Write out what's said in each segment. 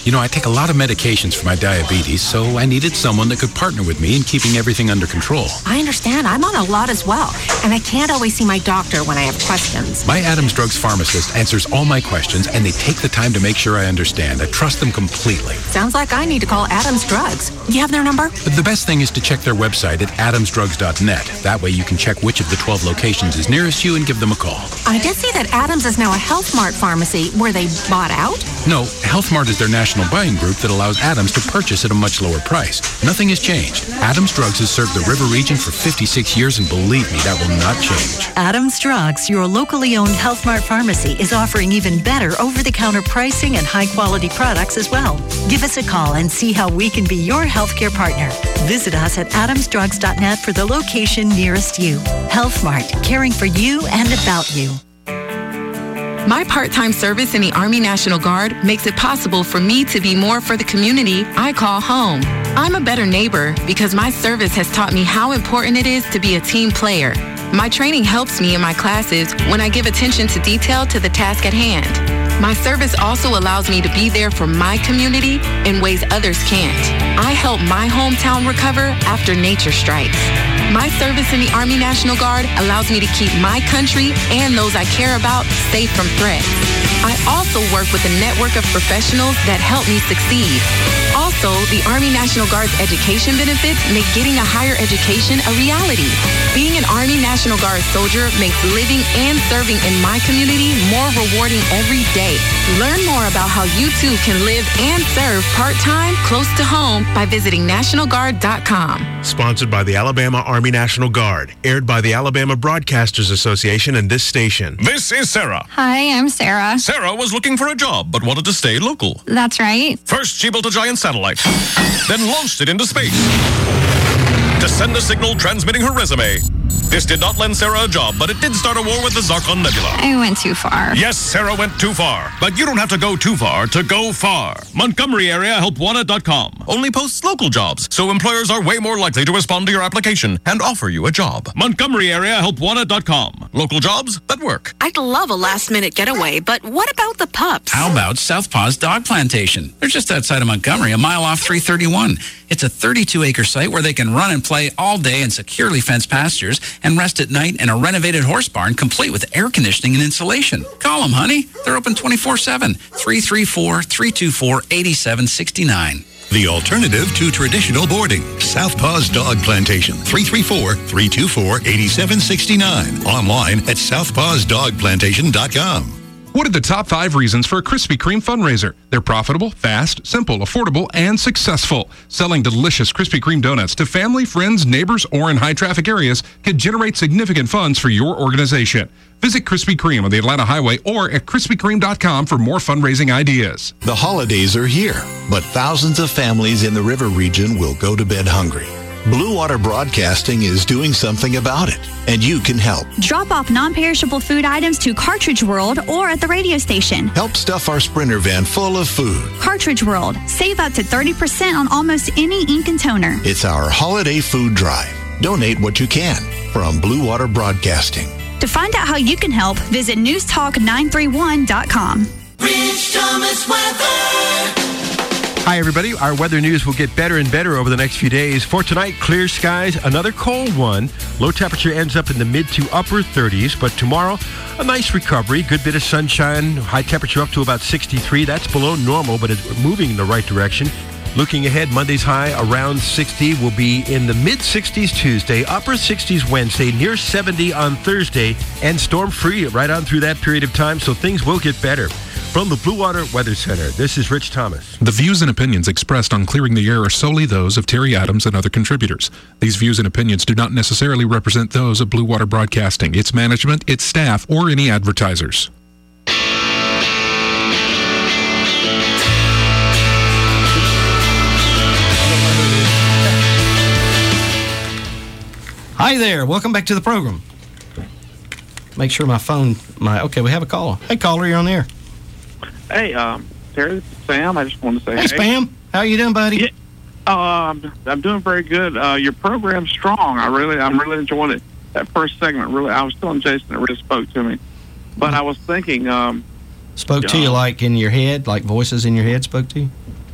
You know, I take a lot of medications for my diabetes, so I needed someone that could partner with me in keeping everything under control. I understand. I'm on a lot as well, and I can't always see my doctor when I have questions. My Adams Drugs pharmacist answers all my questions, and they take the time to make sure I understand. I trust them completely. Sounds like I need to call Adams Drugs. You have their number? But the best thing is to check their website at adamsdrugs.net. That way you can check which of the 12 locations is nearest you and give them a call. I did see that Adams is now a Health Mart pharmacy. Were they bought out? No, Health Mart is their national buying group that allows Adams to purchase at a much lower price. Nothing has changed. Adams Drugs has served the River region for 56 years, and believe me, that will not change. Adams Drugs, your locally owned Health Mart pharmacy, is offering even better over-the-counter pricing and high-quality products as well. Give us a call and see how we can be your healthcare partner. Visit us at adamsdrugs.net for the location nearest you. Health Mart, caring for you and about you. My part-time service in the Army National Guard makes it possible for me to be more for the community I call home. I'm a better neighbor because my service has taught me how important it is to be a team player. My training helps me in my classes when I give attention to detail to the task at hand. My service also allows me to be there for my community in ways others can't. I help my hometown recover after nature strikes. My service in the Army National Guard allows me to keep my country and those I care about safe from threats. I also work with a network of professionals that help me succeed. Also, the Army National Guard's education benefits make getting a higher education a reality. Being an Army National Guard soldier makes living and serving in my community more rewarding every day. Learn more about how you too can live and serve part-time close to home by visiting NationalGuard.com. Sponsored by the Alabama Army National Guard. Aired by the Alabama Broadcasters Association and this station. This is Sarah. Hi, I'm Sarah. Sarah was looking for a job but wanted to stay local. That's right. First, she built a giant satellite, then launched it into space to send a signal transmitting her resume. This did not lend Sarah a job, but it did start a war with the Zarkon Nebula. I went too far. Yes, Sarah went too far. But you don't have to go too far to go far. Montgomery area helpwanted.com only posts local jobs, so employers are way more likely to respond to your application and offer you a job. Montgomery area helpwanted.com. Local jobs that work. I'd love a last-minute getaway, but what about the pups? How about Southpaw's Dog Plantation? They're just outside of Montgomery, a mile off 331. It's a 32-acre site where they can run and play all day in securely fenced pastures and rest at night in a renovated horse barn complete with air conditioning and insulation. Call them, honey. They're open 24/7. 334-324-8769. The alternative to traditional boarding. Southpaw's Dog Plantation. 334-324-8769. Online at southpawsdogplantation.com. What are the top 5 reasons for a Krispy Kreme fundraiser? They're profitable, fast, simple, affordable, and successful. Selling delicious Krispy Kreme donuts to family, friends, neighbors, or in high-traffic areas can generate significant funds for your organization. Visit Krispy Kreme on the Atlanta Highway or at KrispyKreme.com for more fundraising ideas. The holidays are here, but thousands of families in the River region will go to bed hungry. Blue Water Broadcasting is doing something about it, and you can help. Drop off non-perishable food items to Cartridge World or at the radio station. Help stuff our Sprinter van full of food. Cartridge World. Save up to 30% on almost any ink and toner. It's our holiday food drive. Donate what you can from Blue Water Broadcasting. To find out how you can help, visit newstalk931.com. Rich Thomas weather. Hi, everybody. Our weather news will get better and better over the next few days. For tonight, clear skies, another cold one. Low temperature ends up in the mid to upper 30s, but tomorrow, a nice recovery. Good bit of sunshine, high temperature up to about 63. That's below normal, but it's moving in the right direction. Looking ahead, Monday's high around 60 will be in the mid-60s Tuesday, upper 60s Wednesday, near 70 on Thursday, and storm-free right on through that period of time, so things will get better. From the Blue Water Weather Center, this is Rich Thomas. The views and opinions expressed on Clearing the Air are solely those of Terry Adams and other contributors. These views and opinions do not necessarily represent those of Blue Water Broadcasting, its management, its staff, or any advertisers. Hi there. Welcome back to the program. Make sure okay, we have a caller. Hey, caller, you're on the air. Hey, Terry, this is Sam. I just wanted to say hey. Spam. How you doing, buddy? Yeah, I'm doing very good. Your program's strong. I'm really enjoying it. That first segment, really, I was telling Jason it really spoke to me. But I was thinking... spoke to you like in your head, like voices in your head spoke to you?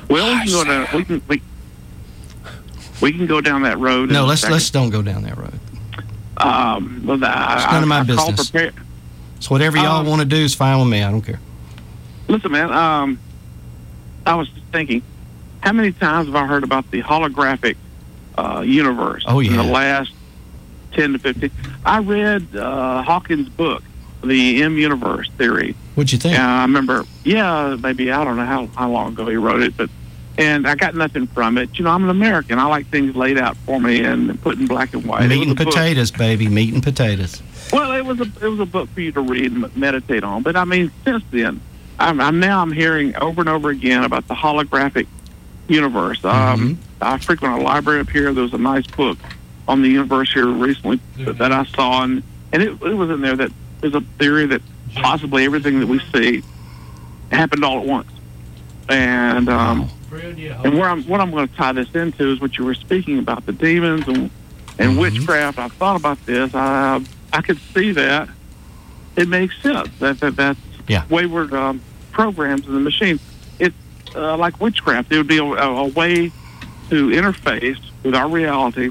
Well, we can go down. We can go down that road. No, let's don't go down that road. Well, it's none of my business. So whatever y'all want to do is fine with me. I don't care. Listen, man. I was just thinking, how many times have I heard about the holographic universe? Oh, yeah. In the last 10 to 15. I read Hawkins' book, The M Universe Theory. What'd you think? I remember, maybe, I don't know how long ago he wrote it, and I got nothing from it. You know, I'm an American. I like things laid out for me and put in black and white. Meat and potatoes, baby. Meat and potatoes. Well, it was a book for you to read and meditate on. But I mean, since then, I'm hearing over and over again about the holographic universe. I frequent a library up here. There was a nice book on the universe here recently that I saw, and it was in there that there's a theory that possibly everything that we see happened all at once. And what I'm going to tie this into is what you were speaking about, the demons and witchcraft. I thought about this. I could see that. It makes sense. That's wayward programs in the machine. It's like witchcraft. It would be a way to interface with our reality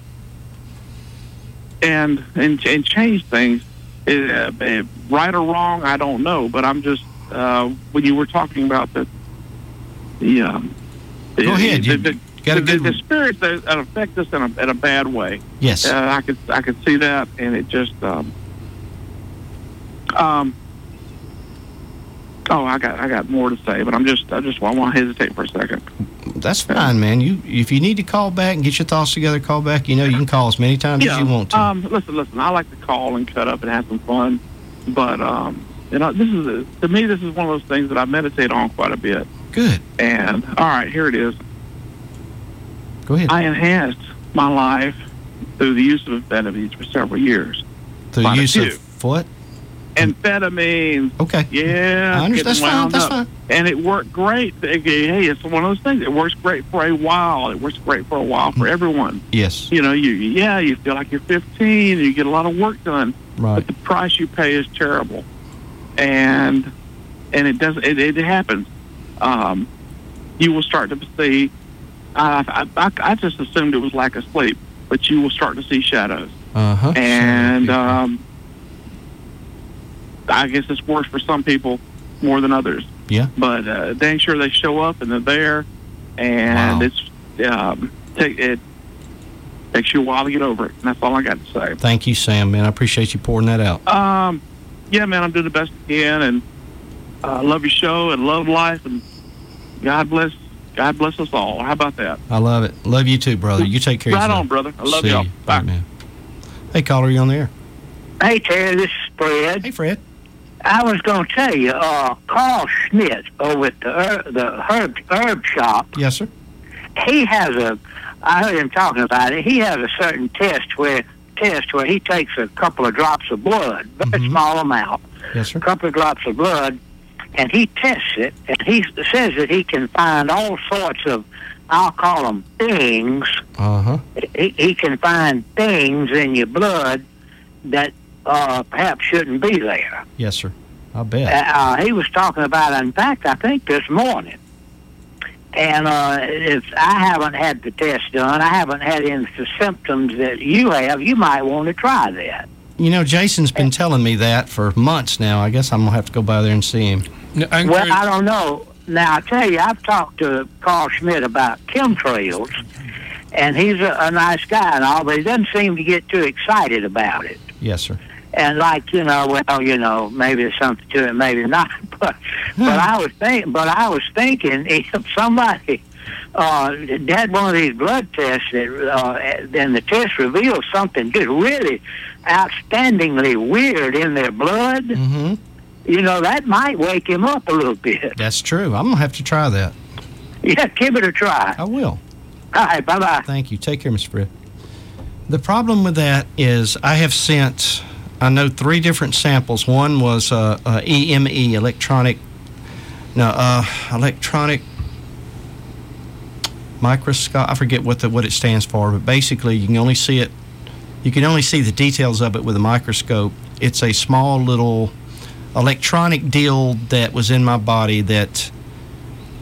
and change things. Right or wrong, I don't know. But I'm just when you were talking about the go ahead. The spirits that affect us in a bad way. Yes, I could see that, and it just I got more to say, but I want to hesitate for a second. That's fine, man. If you need to call back and get your thoughts together, call back. You know, you can call as many times as you want to. Listen. I like to call and cut up and have some fun, but to me, this is one of those things that I meditate on quite a bit. Good. And all right, here it is. Go ahead. I enhanced my life through the use of amphetamines for several years. Through the use of what? Amphetamines. Okay. Yeah. I understand. That's fine. And it worked great. Hey, it's one of those things. It works great for a while. It works great for a while for everyone. Yes. You know, you feel like you're 15 and you get a lot of work done. Right. But the price you pay is terrible. And it does. It happens. You will start to see. I just assumed it was lack of sleep, but you will start to see shadows. And I guess it's worse for some people more than others. Yeah. But dang sure they show up and they're there, and it takes you a while to get over it. And that's all I got to say. Thank you, Sam, man. I appreciate you pouring that out. Yeah, man, I'm doing the best I can, and love your show and love life, and God bless us all. How about that? I love it. Love you too, brother. You take care of yourself. Right on, brother. I love y'all. Bye. Right, man. Hey, caller, you on the air? Hey, Terry, this is Fred. Hey, Fred. I was going to tell you, Carl Schmidt over at the herb shop. Yes, sir. He has I heard him talking about it. He has a certain test where he takes a couple of drops of blood, very small amount. Yes, sir. A couple of drops of blood, and he tests it, and he says that he can find all sorts of, I'll call them things. He can find things in your blood that perhaps shouldn't be there. Yes, sir. I bet. He was talking about it, in fact, I think this morning. And if I haven't had the test done, I haven't had any of the symptoms that you have, you might want to try that. You know, Jason's been telling me that for months now. I guess I'm going to have to go by there and see him. Well, I don't know. Now, I tell you, I've talked to Carl Schmidt about chemtrails, and he's a nice guy and all, but he doesn't seem to get too excited about it. Yes, sir. And like, maybe there's something to it, maybe not. But I was thinking if somebody had one of these blood tests and the test reveals something just really outstandingly weird in their blood, that might wake him up a little bit. That's true. I'm going to have to try that. Yeah, give it a try. I will. All right, bye-bye. Thank you. Take care, Mr. Fred. The problem with that is I have sent, I know, 3 different samples. One was EME, electronic microscope. I forget what it stands for, but basically you can only see the details of it with a microscope. It's a small little electronic deal that was in my body that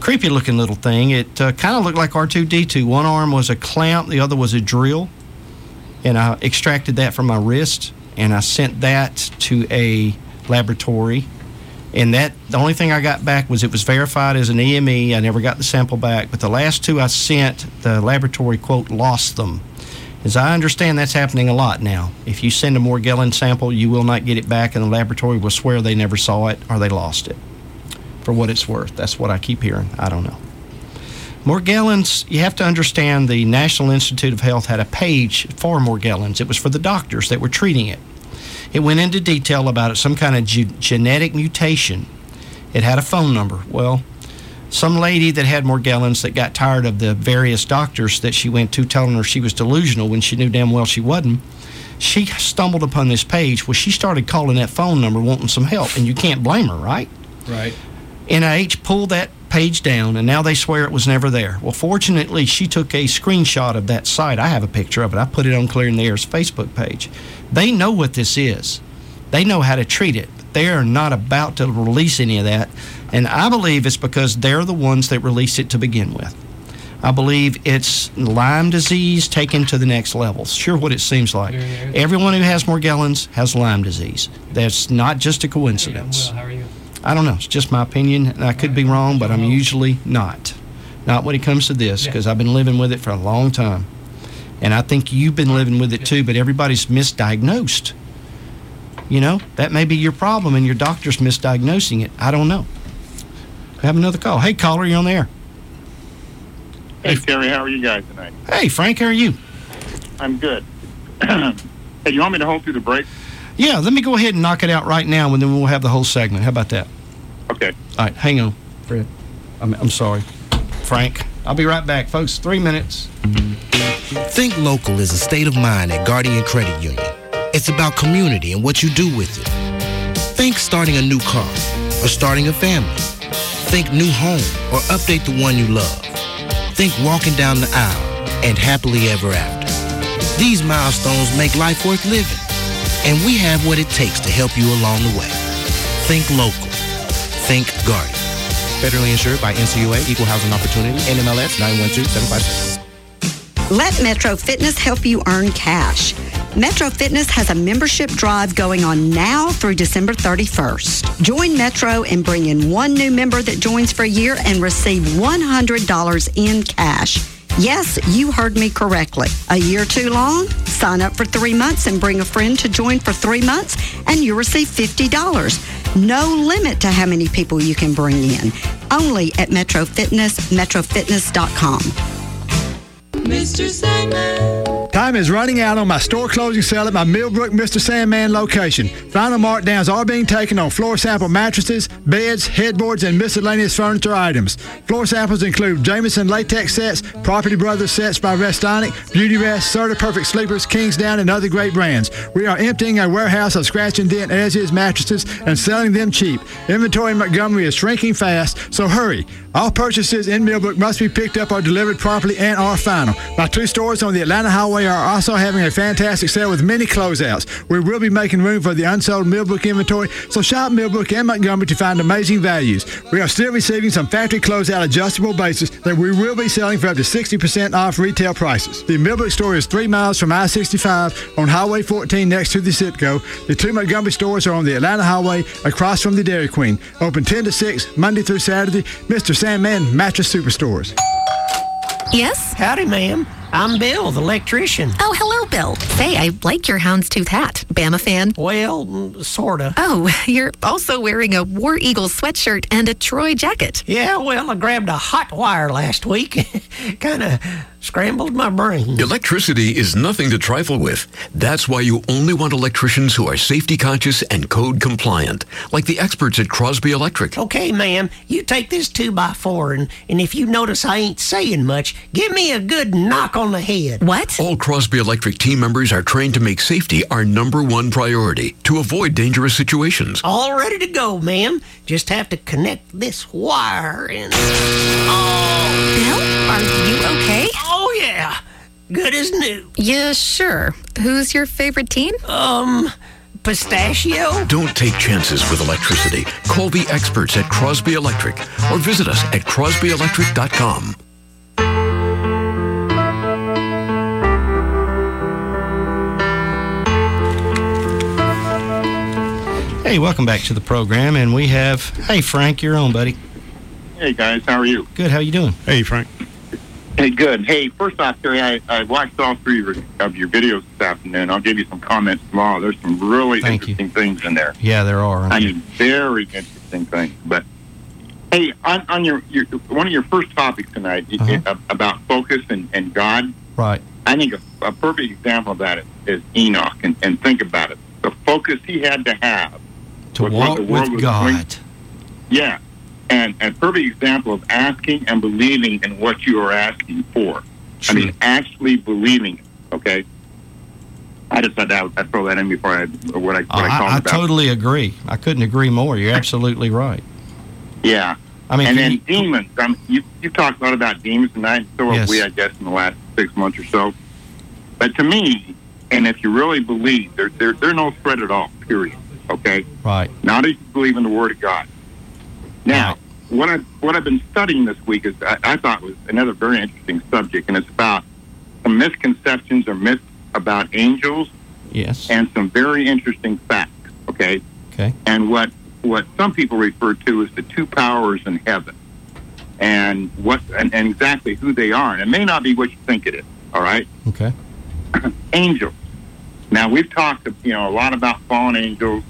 creepy looking little thing. It kind of looked like R2-D2. One arm was a clamp, the other was a drill. And I extracted that from my wrist, and I sent that to a laboratory. And the only thing I got back was it was verified as an EME. I never got the sample back. But the last two I sent, the laboratory, quote, lost them. As I understand, that's happening a lot now. If you send a Morgellons sample, you will not get it back, and the laboratory will swear they never saw it or they lost it. For what it's worth. That's what I keep hearing. I don't know. Morgellons, you have to understand the National Institute of Health had a page for Morgellons. It was for the doctors that were treating it. It went into detail about it, some kind of genetic mutation. It had a phone number. Well, some lady that had Morgellons that got tired of the various doctors that she went to telling her she was delusional when she knew damn well she wasn't, she stumbled upon this page. Well, she started calling that phone number wanting some help, and you can't blame her, right? Right. NIH pulled that page down, and now they swear it was never there. Well, fortunately, she took a screenshot of that site. I have a picture of it. I put it on Clearing the Air's Facebook page. They know what this is. They know how to treat it. They are not about to release any of that, and I believe it's because they're the ones that released it to begin with. I believe it's Lyme disease taken to the next level. Sure, what it seems like. Everyone who has Morgellons has Lyme disease. That's not just a coincidence. How are you? I don't know. It's just my opinion, and I could be wrong, but I'm usually not. Not when it comes to this, because I've been living with it for a long time. And I think you've been living with it too, but everybody's misdiagnosed. You know, that may be your problem, and your doctor's misdiagnosing it. I don't know. We have another call. Hey, caller, you're on the air. Hey, Terry, how are you guys tonight? Hey, Frank, how are you? I'm good. Hey, you want me to hold through the break? Yeah, let me go ahead and knock it out right now, and then we'll have the whole segment. How about that? Okay. All right, hang on, Fred. I'm sorry. Frank, I'll be right back, folks. 3 minutes. Think local is a state of mind at Guardian Credit Union. It's about community and what you do with it. Think starting a new car or starting a family. Think new home or update the one you love. Think walking down the aisle and happily ever after. These milestones make life worth living. And we have what it takes to help you along the way. Think local. Think Guardian. Federally insured by NCUA, Equal Housing Opportunity, NMLS 912756. Let Metro Fitness help you earn cash. Metro Fitness has a membership drive going on now through December 31st. Join Metro and bring in one new member that joins for a year and receive $100 in cash. Yes, you heard me correctly. A year too long? Sign up for 3 months and bring a friend to join for 3 months, and you receive $50. No limit to how many people you can bring in. Only at Metro Fitness, metrofitness.com. Mr. Sandman. Time is running out on my store closing sale at my Millbrook Mr. Sandman location. Final markdowns are being taken on floor sample mattresses, beds, headboards, and miscellaneous furniture items. Floor samples include Jamieson latex sets, Property Brothers sets by Restonic, Beauty Rest, Serta Perfect Sleepers, Kingsdown, and other great brands. We are emptying our warehouse of scratch and dent as-is mattresses and selling them cheap. Inventory in Montgomery is shrinking fast, so hurry. All purchases in Millbrook must be picked up or delivered promptly and are final. My 2 stores on the Atlanta Highway are also having a fantastic sale with many closeouts. We will be making room for the unsold Millbrook inventory, so shop Millbrook and Montgomery to find amazing values. We are still receiving some factory closeout adjustable bases that we will be selling for up to 60% off retail prices. The Millbrook store is 3 miles from I-65 on Highway 14 next to the Citgo. The 2 Montgomery stores are on the Atlanta Highway across from the Dairy Queen. Open 10 to 6, Monday through Saturday. Mr. Sandman Mattress Superstores. Yes? Howdy, ma'am. I'm Bill, the electrician. Oh, hello, Bill. Say, I like your houndstooth hat. Bama fan? Well, sorta. Oh, you're also wearing a War Eagle sweatshirt and a Troy jacket. Yeah, well, I grabbed a hot wire last week. Kinda scrambled my brain. Electricity is nothing to trifle with. That's why you only want electricians who are safety conscious and code compliant, like the experts at Crosby Electric. Okay, ma'am, you take this 2x4, and if you notice I ain't saying much, give me a good knock on the head. What? All Crosby Electric team members are trained to make safety our #1 priority to avoid dangerous situations. All ready to go, ma'am. Just have to connect this wire and... Oh! Bill, are you okay? Oh, yeah. Good as new. Yeah, sure. Who's your favorite team? pistachio? Don't take chances with electricity. Call the experts at Crosby Electric or visit us at crosbyelectric.com. Hey, welcome back to the program, and we have, hey, Frank, you're on, buddy. Hey, guys, how are you? Good, how you doing? Hey, Frank. Hey, good. Hey, first off, Terry, I watched all three of your videos this afternoon. I'll give you some comments tomorrow. There's some really interesting things in there. Yeah, there are. I mean, very interesting things. But, hey, on your one of your first topics tonight, about focus and God, right? I think a perfect example of that is Enoch. And think about it. The focus he had to have to walk with God. Yeah. And a perfect example of asking and believing in what you are asking for. True. I mean, actually believing it, okay? I just thought I'd throw that in before I talked about. I totally agree. I couldn't agree more. You're absolutely right. Yeah. I mean, and then demons. You've talked a lot about demons tonight, and so have we, I guess, in the last 6 months or so. But to me, and if you really believe, they're no threat at all, period, okay? Right. Not if you believe in the Word of God. Now, what I've been studying this week is I thought was another very interesting subject, and it's about some misconceptions or myths about angels. Yes. And some very interesting facts. Okay. Okay. And what some people refer to as the two powers in heaven, and and exactly who they are. And it may not be what you think it is. All right. Okay. Angels. Now we've talked, a lot about fallen angels.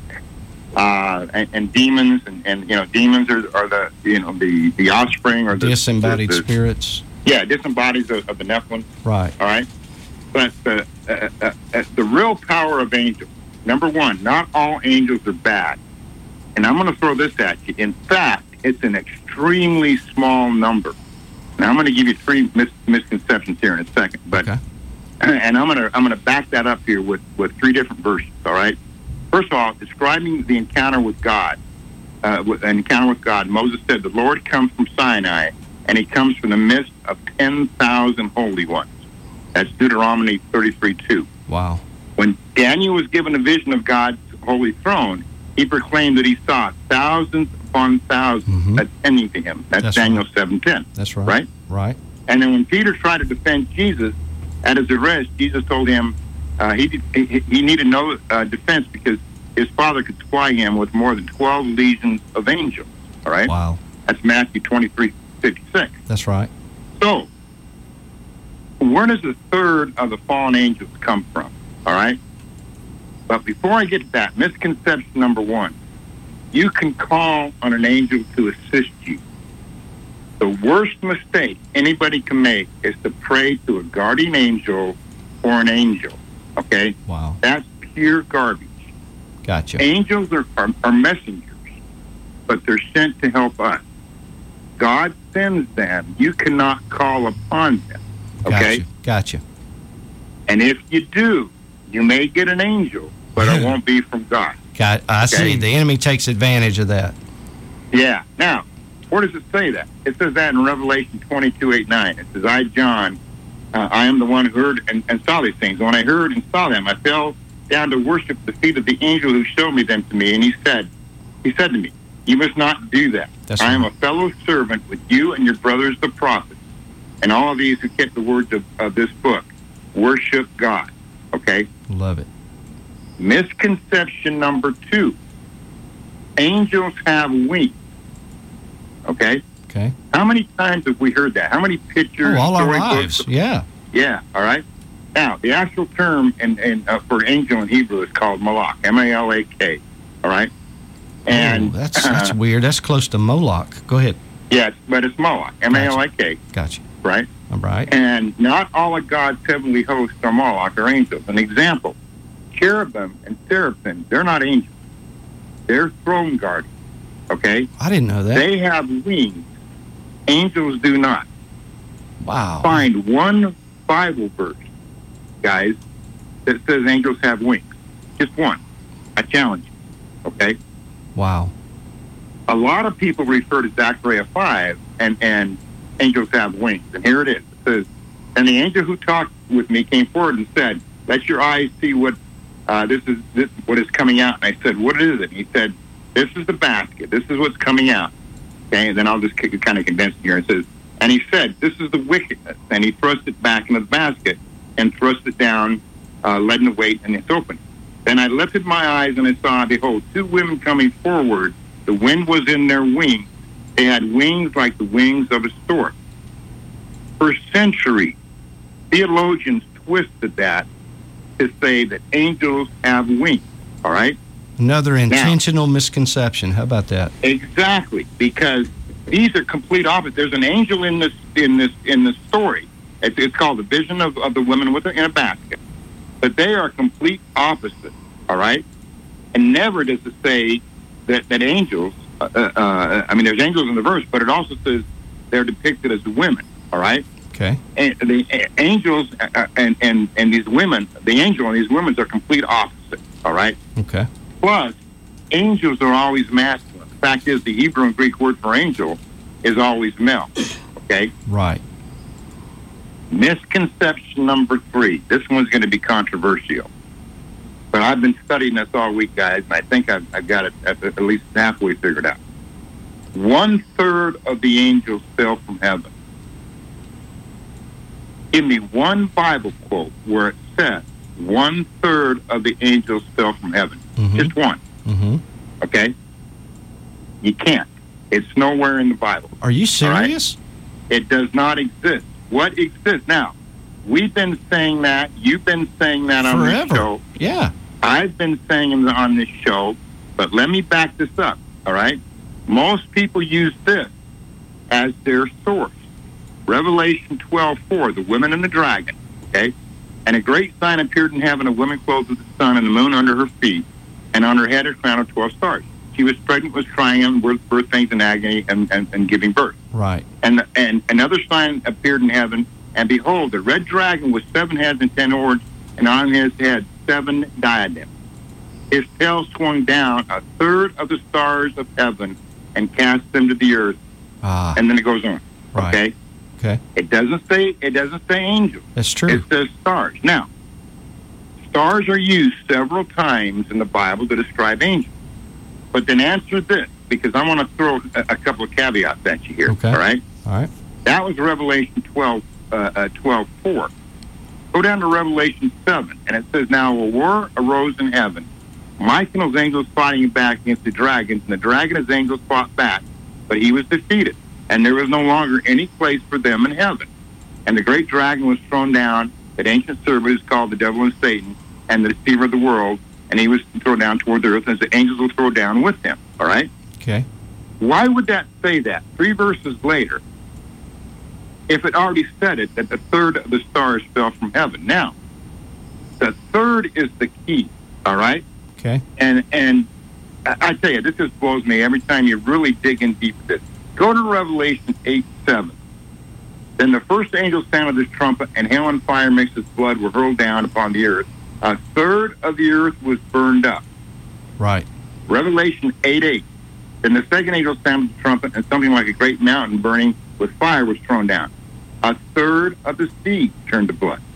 And demons, and demons are the offspring or the disembodied spirits. Yeah, disembodied of the Nephilim. Right. All right. But the real power of angels. Number one, not all angels are bad, and I'm going to throw this at you. In fact, it's an extremely small number. Now I'm going to give you three misconceptions here in a second, but and I'm going to back that up here with three different verses. All right. First of all, describing the encounter with God, Moses said, "The Lord comes from Sinai, and He comes from the midst of 10,000 holy ones." That's Deuteronomy 33:2. Wow. When Daniel was given a vision of God's holy throne, he proclaimed that he saw thousands upon thousands attending to him. That's Daniel 7:10. That's right. Right? Right. And then when Peter tried to defend Jesus at his arrest, Jesus told him, he needed no defense because his Father could supply him with more than 12 legions of angels. All right? Wow. That's Matthew 23:56. That's right. So, where does a third of the fallen angels come from? All right? But before I get to that, misconception number one, you can call on an angel to assist you. The worst mistake anybody can make is to pray to a guardian angel or an angel. Okay? Wow. That's pure garbage. Gotcha. Angels are messengers, but they're sent to help us. God sends them. You cannot call upon them. Okay? Gotcha. And if you do, you may get an angel, but it won't be from God. I see. The enemy takes advantage of that. Yeah. Now, where does it say that? It says that in Revelation 22:8-9. It says, "I, John, I am the one who heard and saw these things. When I heard and saw them, I fell down to worship the feet of the angel who showed me them to me. And he said to me, 'You must not do that. I am a fellow servant with you and your brothers the prophets, and all of these who kept the words of this book. Worship God.'" Okay? Love it. Misconception number two. Angels have wings. Okay? Okay. How many times have we heard that? How many pictures? All our storybooks? lives. Yeah. Yeah. All right. Now, the actual term for angel in Hebrew is called malak, M-A-L-A-K. All right. And that's weird. That's close to Moloch. Go ahead. Yeah, but it's Moloch, M-A-L-A-K. Gotcha. Right. All right. And not all of God's heavenly hosts are Moloch or angels. An example: cherubim and seraphim. They're not angels. They're throne guardians. Okay. I didn't know that. They have wings. Angels do not. Wow. Find one Bible verse, guys, that says angels have wings. Just one. I challenge you. Okay? Wow. A lot of people refer to Zechariah 5 and angels have wings. And here it is. It says, "And the angel who talked with me came forward and said, 'Let your eyes see what this is what is coming out. And I said, what is it? And he said, this is the basket. This is what's coming out. Okay, and then I'll just kind of condense it here. It says, and he said, this is the wickedness. And he thrust it back into the basket and thrust it down, letting it wait, and it's open. Then I lifted my eyes and I saw, behold, two women coming forward. The wind was in their wings. They had wings like the wings of a stork. For centuries, theologians twisted that to say that angels have wings. All right? Another intentional misconception. How about that? Exactly, because these are complete opposites. There's an angel in this story. It's called the vision of the woman in a basket. But they are complete opposites. All right? And never does it say that angels, there's angels in the verse, but it also says they're depicted as women. All right? Okay. And the angels and these women, the angel and these women are complete opposites. All right? Okay. Plus, angels are always masculine. The fact is, the Hebrew and Greek word for angel is always male. Okay? Right. Misconception number 3. This one's going to be controversial. But I've been studying this all week, guys, and I think I've got it at least halfway figured out. 1/3 of the angels fell from heaven. Give me one Bible quote where it says 1/3 of the angels fell from heaven. Mm-hmm. Just one. Mm-hmm. Okay? You can't. It's nowhere in the Bible. Are you serious? Right? It does not exist. What exists? Now, we've been saying that. You've been saying that on this show. Yeah. I've been saying it on this show, but let me back this up, all right? Most people use this as their source. Revelation 12:4, the woman and the dragon, okay? And a great sign appeared in heaven, a woman clothed with the sun and the moon under her feet, and on her head a crown of 12 stars. She was pregnant, was crying, and birth pains and agony, and giving birth. Right. And another sign appeared in heaven, and behold, the red dragon with 7 heads and 10 horns, and on his head 7 diadems. His tail swung down 1/3 of the stars of heaven and cast them to the earth. And then it goes on. Right. Okay. Okay. It doesn't say angels. That's true. It says stars. Now, stars are used several times in the Bible to describe angels. But then answer this, because I want to throw a couple of caveats at you here. Okay. All right. All right. That was Revelation 12:4. Go down to Revelation 7, and it says, now a war arose in heaven. Michael and his angels fighting back against the dragons, and the dragon and his angels fought back, but he was defeated, and there was no longer any place for them in heaven. And the great dragon was thrown down, that ancient serpent is called the devil and Satan, and the deceiver of the world, and he was thrown down toward the earth, and the angels will throw down with him. All right? Okay. Why would that say that? 3 verses later, if it already said it, that 1/3 of the stars fell from heaven. Now, the 1/3 is the key, all right? Okay. And I tell you, this just blows me every time you really dig in deep with this. Go to Revelation 8:7. Then the first angel sounded his trumpet, and hail and fire mixed with blood were hurled down upon the earth. 1/3 of the earth was burned up. Right. Revelation 8:8. Then the second angel sounded the trumpet, and something like a great mountain burning with fire was thrown down. 1/3 of the sea turned to blood.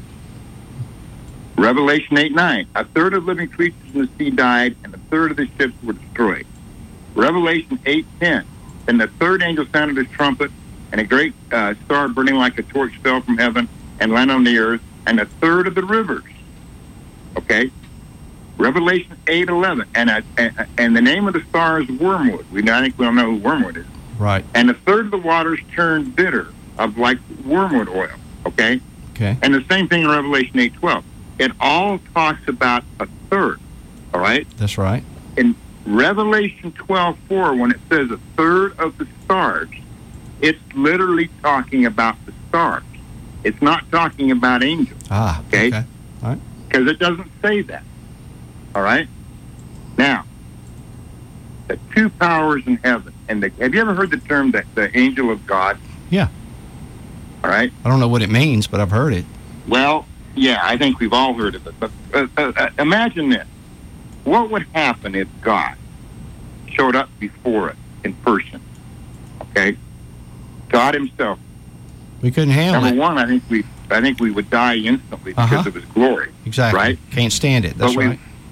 Revelation 8:9. 1/3 of living creatures in the sea died, and 1/3 of the ships were destroyed. Revelation 8:10. Then the third angel sounded his trumpet, and a great star burning like a torch fell from heaven and landed on the earth, and 1/3 of the rivers. Okay? Revelation 8:11. And the name of the star is wormwood. I think we all know who wormwood is. Right. And 1/3 of the waters turned bitter, of like wormwood oil. Okay? Okay. And the same thing in Revelation 8:12. It all talks about 1/3. All right? That's right. In Revelation 12:4, when it says 1/3 of the stars, it's literally talking about the stars. It's not talking about angels. Okay. All right. Because it doesn't say that. All right? Now, the 2 powers in heaven. And have you ever heard the term the angel of God? Yeah. All right? I don't know what it means, but I've heard it. Well, yeah, I think we've all heard of it. But imagine this. What would happen if God showed up before us in person? Okay? God himself. We couldn't handle Number it. one, I think we would die instantly because of his glory. Exactly. Right? Can't stand it. That's right.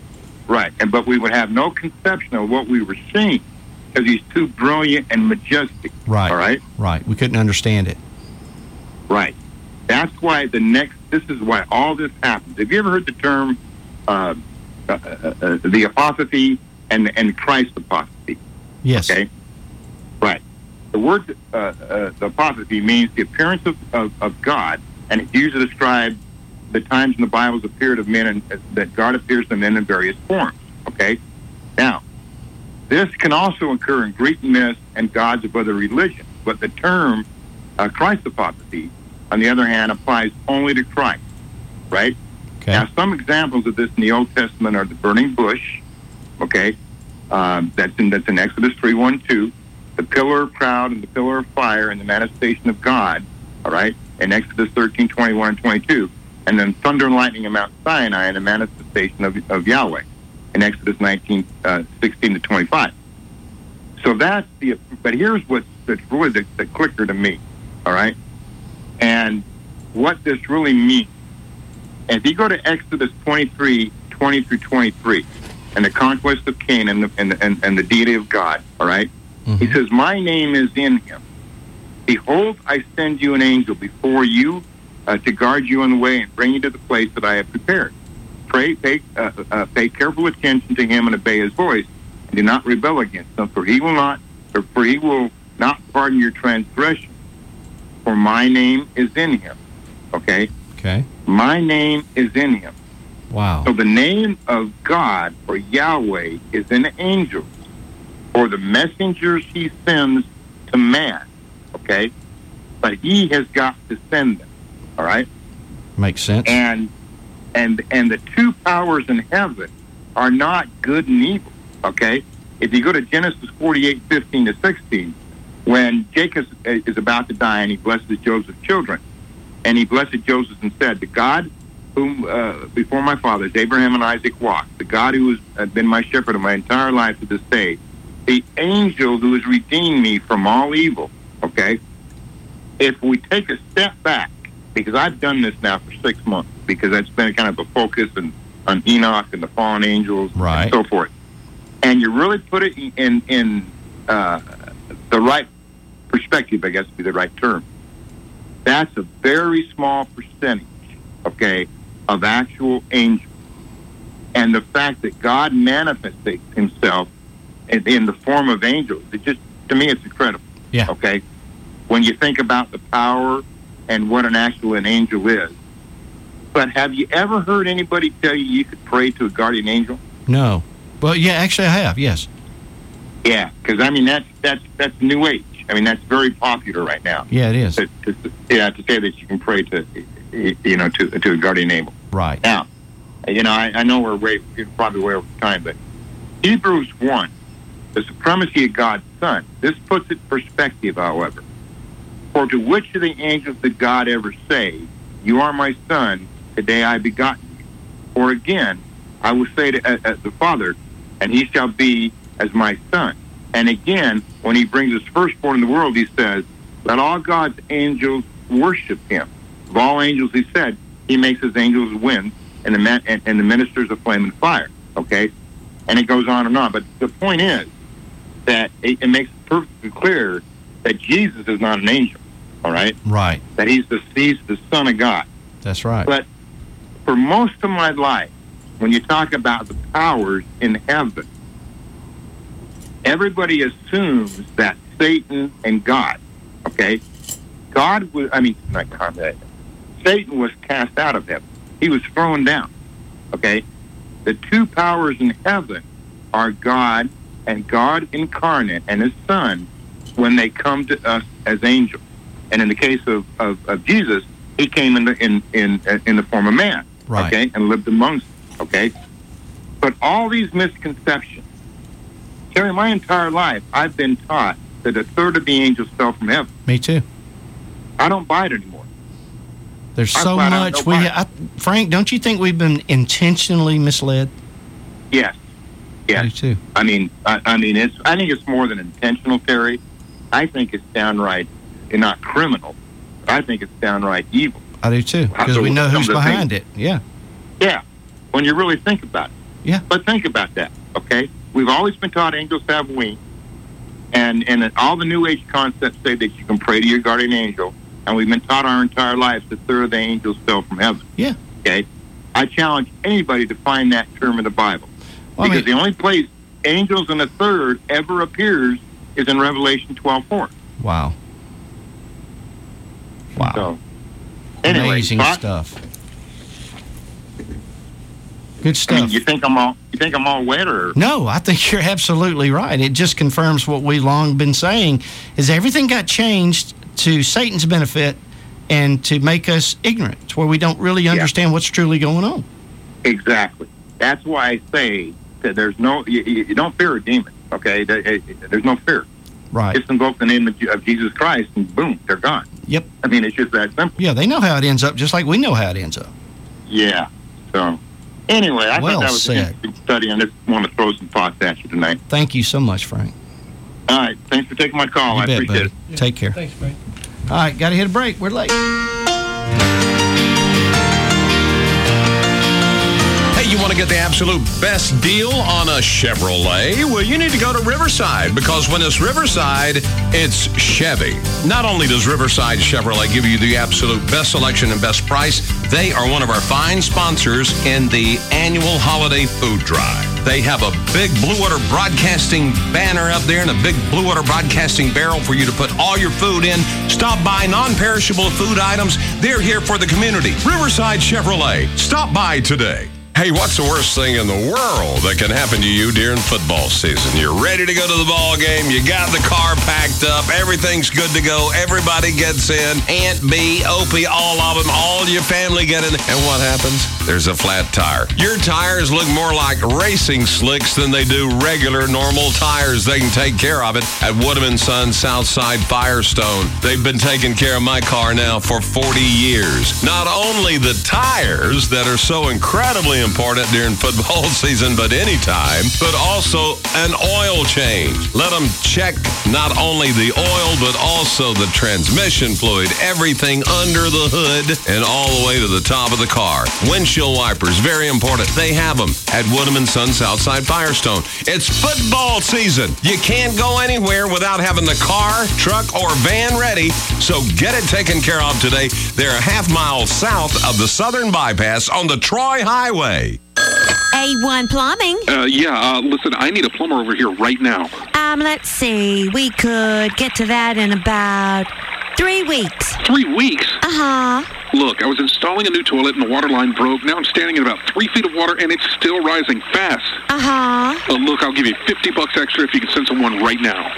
Right, but we would have no conception of what we were seeing because he's too brilliant and majestic. Right. All right? Right. We couldn't understand it. Right. That's why this is why all this happens. Have you ever heard the term the apostasy and Christ apostasy? Yes. Okay. Right. The word the apostasy means the appearance of God, and it's used to describe the times in the Bible appeared of men, and that God appears to men in various forms. Okay. Now, this can also occur in Greek myths and gods of other religions, but the term Christ apostasy, on the other hand, applies only to Christ. Right. Okay. Now, some examples of this in the Old Testament are the burning bush. Okay. That's in Exodus 3:1-2. The pillar of cloud and the pillar of fire and the manifestation of God. All right. In Exodus 13:21 and 22. And then thunder and lightning at Mount Sinai and the manifestation of Yahweh in Exodus 19:16-25. So that's but here's that's really the clicker to me, all right? And what this really means. If you go to Exodus 23:20-23, and the conquest of Canaan and the deity of God, all right? Mm-hmm. He says, my name is in him. Behold, I send you an angel before you, to guard you on the way and bring you to the place that I have prepared. Pay careful attention to him and obey his voice, and do not rebel against him, for he will not pardon your transgression. For my name is in him. Okay. Okay. My name is in him. Wow. So the name of God, or Yahweh, is in angels, or the messengers he sends to man. Okay. But he has got to send them. All right, makes sense. And the two powers in heaven are not good and evil. Okay, if you go to Genesis 48:15-16, when Jacob is about to die and he blesses Joseph's children, and he blessed Joseph and said, "The God whom before my fathers Abraham and Isaac walked, the God who has been my shepherd of my entire life to this day, the angel who has redeemed me from all evil." Okay, if we take a step back. Because I've done this now for 6 months, because that's been kind of a focus on Enoch and the fallen angels and so forth. And you really put it in the right perspective, I guess would be the right term. That's a very small percentage, okay, of actual angels. And the fact that God manifests himself in the form of angels, to me, it's incredible. Yeah. Okay? When you think about the power and what an angel is. But have you ever heard anybody tell you could pray to a guardian angel? No. Well, yeah, actually I have, yes. Yeah, because, I mean, that's New Age. I mean, that's very popular right now. Yeah, it is. To say that you can pray to a guardian angel. Right. Now, I know we're probably way over time, but Hebrews 1, the supremacy of God's Son, this puts it in perspective, however. For to which of the angels did God ever say, you are my son, today I begotten you? Or again, I will say to the Father, and he shall be as my son. And again, when he brings his firstborn in the world, he says, let all God's angels worship him. Of all angels, he said, he makes his angels wind and the ministers of flame and fire. Okay? And it goes on and on. But the point is that it makes it perfectly clear that Jesus is not an angel. All right? Right. That he's the Son of God. That's right. But for most of my life, when you talk about the powers in heaven, everybody assumes that Satan and God, okay? Satan was cast out of heaven. He was thrown down, okay? The two powers in heaven are God and God incarnate and his Son when they come to us as angels. And in the case of Jesus, he came in the form of man, right. Okay, and lived amongst us, okay? But all these misconceptions, Terry, my entire life, I've been taught that a third of the angels fell from heaven. Me too. I don't buy it anymore. There's so much. Frank, don't you think we've been intentionally misled? Yes. Yes. I do too. I think it's more than intentional, Terry. I think it's downright, not criminal, but I think it's downright evil. I do too, because we know who's behind it. Yeah. Yeah. When you really think about it. Yeah. But think about that, okay? We've always been taught angels have wings, and all the New Age concepts say that you can pray to your guardian angel, and we've been taught our entire lives that 1/3 of the angels fell from heaven. Yeah. Okay? I challenge anybody to find that term in the Bible. Well, because the only place angels in 1/3 ever appears is in Revelation 12:4. Wow. Wow. So, anyway, amazing stuff. Good stuff. You think I'm all wet, or no? I think you're absolutely right. It just confirms what we've long been saying: is everything got changed to Satan's benefit and to make us ignorant, to where we don't really understand what's truly going on. Exactly. That's why I say that there's no you don't fear a demon. Okay, there's no fear. Right. Just invoke the name of Jesus Christ, and boom, they're gone. Yep. I mean, it's just that simple. Yeah, they know how it ends up, just like we know how it ends up. Yeah. So, anyway, I well thought that was said. an interesting study, and I just want to throw some thoughts at you tonight. Thank you so much, Frank. All right. Thanks for taking my call. You I bet, appreciate buddy. it. Take care. Thanks, Frank. All right, got to hit a break. We're late. Hey, you want to get the absolute best deal on a Chevrolet? Well, you need to go to Riverside, because when it's Riverside, it's Chevy. Not only does Riverside Chevrolet give you the absolute best selection and best price, they are one of our fine sponsors in the annual holiday food drive. They have a big Blue Water Broadcasting banner up there and a big Blue Water Broadcasting barrel for you to put all your food in. Stop by, non-perishable food items. They're here for the community. Riverside Chevrolet. Stop by today. Hey, what's the worst thing in the world that can happen to you during football season? You're ready to go to the ball game. You got the car packed up. Everything's good to go. Everybody gets in. Aunt B, Opie, all of them, all your family get in. And what happens? There's a flat tire. Your tires look more like racing slicks than they do regular, normal tires. They can take care of it at Woodham & Son Southside Firestone. They've been taking care of my car now for 40 years. Not only the tires that are so incredibly important during football season, but anytime, but also an oil change. Let them check not only the oil, but also the transmission fluid, everything under the hood and all the way to the top of the car. Windshield wipers, very important. They have them at Woodham & Son Southside Firestone. It's football season. You can't go anywhere without having the car, truck, or van ready, so get it taken care of today. They're a half mile south of the Southern Bypass on the Troy Highway. A1 Plumbing. Listen, I need a plumber over here right now. Let's see. We could get to that in about 3 weeks. 3 weeks? Uh-huh. Look, I was installing a new toilet and the water line broke. Now I'm standing in about 3 feet of water and it's still rising fast. Uh-huh. Look, I'll give you $50 extra if you can send someone right now.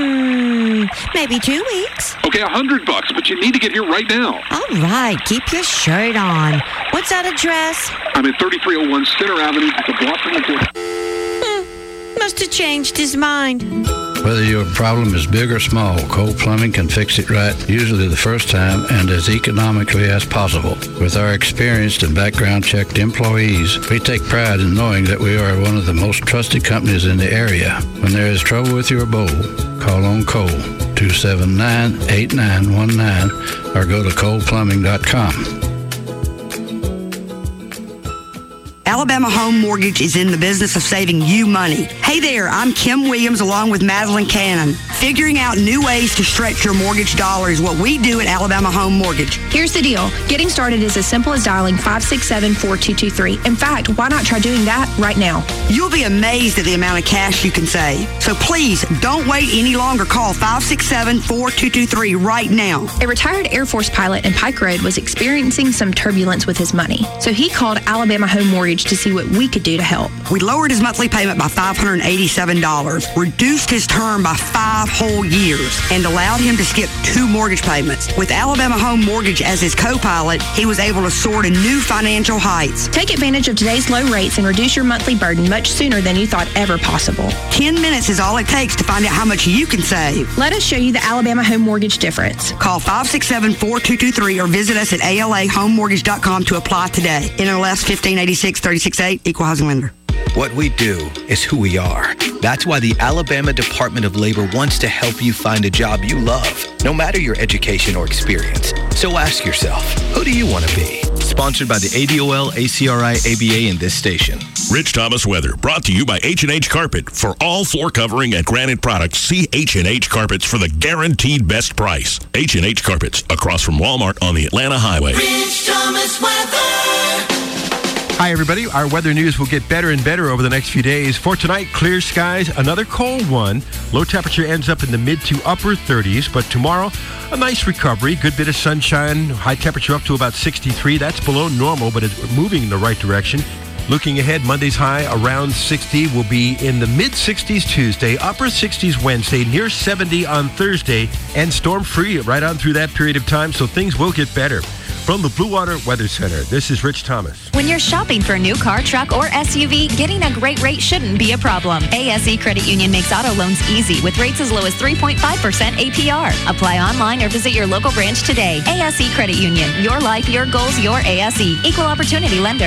Maybe 2 weeks. Okay, $100, but you need to get here right now. All right, keep your shirt on. What's that address? I'm at 3301 Center Avenue, just a block from the door. Must have changed his mind. Whether your problem is big or small, Cole Plumbing can fix it right, usually the first time and as economically as possible. With our experienced and background-checked employees, we take pride in knowing that we are one of the most trusted companies in the area. When there is trouble with your bowl, call on Cole, 279-8919, or go to coleplumbing.com. Alabama Home Mortgage is in the business of saving you money. Hey there, I'm Kim Williams along with Madeline Cannon. Figuring out new ways to stretch your mortgage dollar is what we do at Alabama Home Mortgage. Here's the deal. Getting started is as simple as dialing 567-4223. In fact, why not try doing that right now? You'll be amazed at the amount of cash you can save. So please, don't wait any longer. Call 567-4223 right now. A retired Air Force pilot in Pike Road was experiencing some turbulence with his money. So he called Alabama Home Mortgage to see what we could do to help. We lowered his monthly payment by $587, reduced his term by 5 whole years, and allowed him to skip 2 mortgage payments. With Alabama Home Mortgage as his co-pilot, he was able to soar to new financial heights. Take advantage of today's low rates and reduce your monthly burden much sooner than you thought ever possible. 10 minutes is all it takes to find out how much you can save. Let us show you the Alabama Home Mortgage difference. Call 567-4223 or visit us at alahomemortgage.com to apply today. NMLS 1586-368, Equal Housing Lender. What we do is who we are. That's why the Alabama Department of Labor wants to help you find a job you love, no matter your education or experience. So ask yourself, who do you want to be? Sponsored by the ADOL, ACRI, ABA, and this station. Rich Thomas Weather, brought to you by H&H Carpet. For all floor covering and granite products, see H&H Carpets for the guaranteed best price. H&H Carpets, across from Walmart on the Atlanta Highway. Rich Thomas Weather. Hi, everybody. Our weather news will get better and better over the next few days. For tonight, clear skies, another cold one. Low temperature ends up in the mid to upper 30s, but tomorrow, a nice recovery. Good bit of sunshine. High temperature up to about 63. That's below normal, but it's moving in the right direction. Looking ahead, Monday's high around 60 will be in the mid-60s Tuesday, upper 60s Wednesday, near 70 on Thursday, and storm-free right on through that period of time, so things will get better. From the Blue Water Weather Center, this is Rich Thomas. When you're shopping for a new car, truck, or SUV, getting a great rate shouldn't be a problem. ASE Credit Union makes auto loans easy with rates as low as 3.5% APR. Apply online or visit your local branch today. ASE Credit Union. Your life, your goals, your ASE. Equal Opportunity Lender.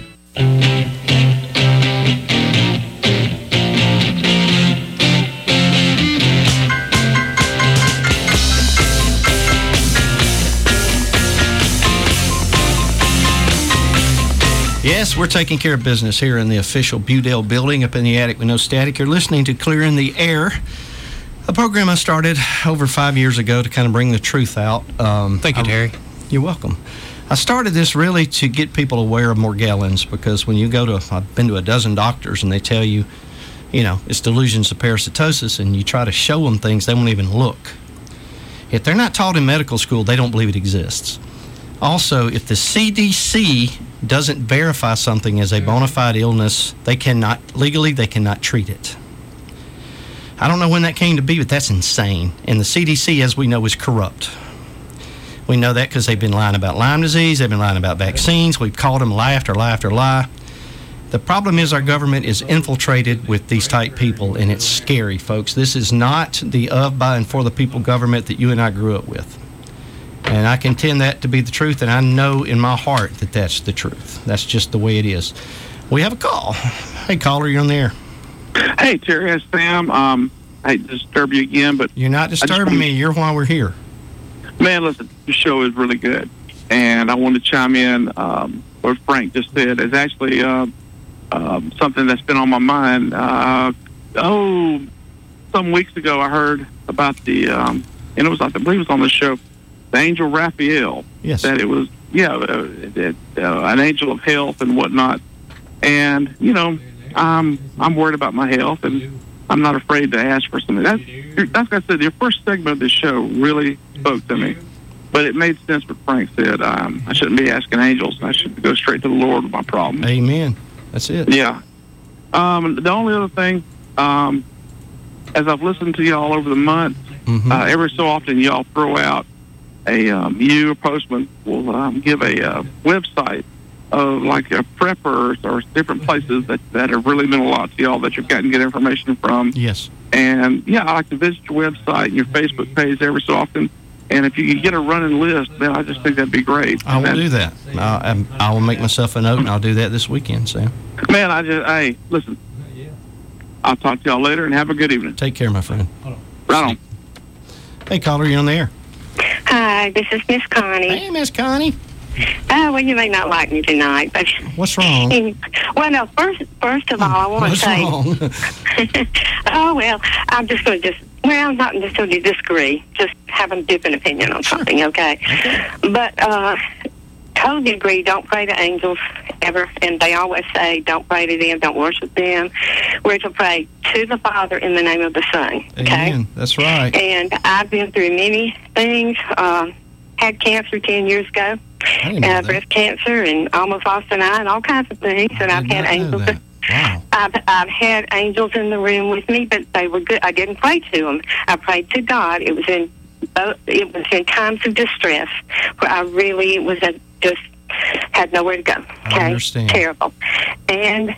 Yes, we're taking care of business here in the official Budell building up in the attic with no static. You're listening to Clear in the Air, a program I started over 5 years ago to kind of bring the truth out. Thank you, Terry. You're welcome. I started this really to get people aware of Morgellons, because when you go to, I've been to a dozen doctors and they tell you, you know, it's delusions of parasitosis, and you try to show them things, they won't even look. If they're not taught in medical school, they don't believe it exists. Also, if the CDC doesn't verify something as a bona fide illness, they cannot treat it. I don't know when that came to be, but that's insane. And the CDC, as we know, is corrupt. We know that because they've been lying about Lyme disease, they've been lying about vaccines, we've called them lie after lie after lie. The problem is our government is infiltrated with these type people, and it's scary, folks. This is not the of, by, and for the people government that you and I grew up with. And I contend that to be the truth, and I know in my heart that that's the truth. That's just the way it is. We have a call. Hey, caller, you're on the air. Hey, Terry, it's Sam. I hate to disturb you again, but... You're not disturbing me. You're why we're here. Man, listen, the show is really good. And I want to chime in what Frank just said. It's actually something that's been on my mind. Some weeks ago I heard about the, and it was, I believe it was on the show, the angel Raphael. Yes. That it was, an angel of health and whatnot. And, you know, I'm worried about my health, and I'm not afraid to ask for something. That's like I said, your first segment of the show really spoke to me. But it made sense what Frank said. I shouldn't be asking angels. I should go straight to the Lord with my problem. Amen. That's it. Yeah. The only other thing, as I've listened to y'all over the month, every so often y'all throw out a postman will give a website of like a prepper or different places that have really meant a lot to y'all that you've gotten good information from. Yes. And yeah, I like to visit your website and your Facebook page every so often. And if you could get a running list, then I just think that'd be great. I will do that. I will make myself a note, and I'll do that this weekend, Sam. Man, hey, listen. I'll talk to y'all later, and have a good evening. Take care, my friend. Right on. Hey, caller, you're on the air. Hi, this is Miss Connie. Hey, Miss Connie. Oh, well, you may not like me tonight, but... What's wrong? Well, no, first of all, I want to say... What's wrong? Oh, well, I'm just going to I'm not just going to disagree. Just have a different opinion on something, okay? But, totally agree, don't pray to angels ever. And they always say, don't pray to them, don't worship them. We're to pray to the Father in the name of the Son, okay? Amen. That's right. And I've been through many things. Had cancer 10 years ago. Breast cancer, and almost lost an eye, and all kinds of things. And I've had angels. Wow. I've had angels in the room with me, but they were good. I didn't pray to them. I prayed to God. It was in times of distress where I really was just had nowhere to go. Okay, I understand. Terrible. And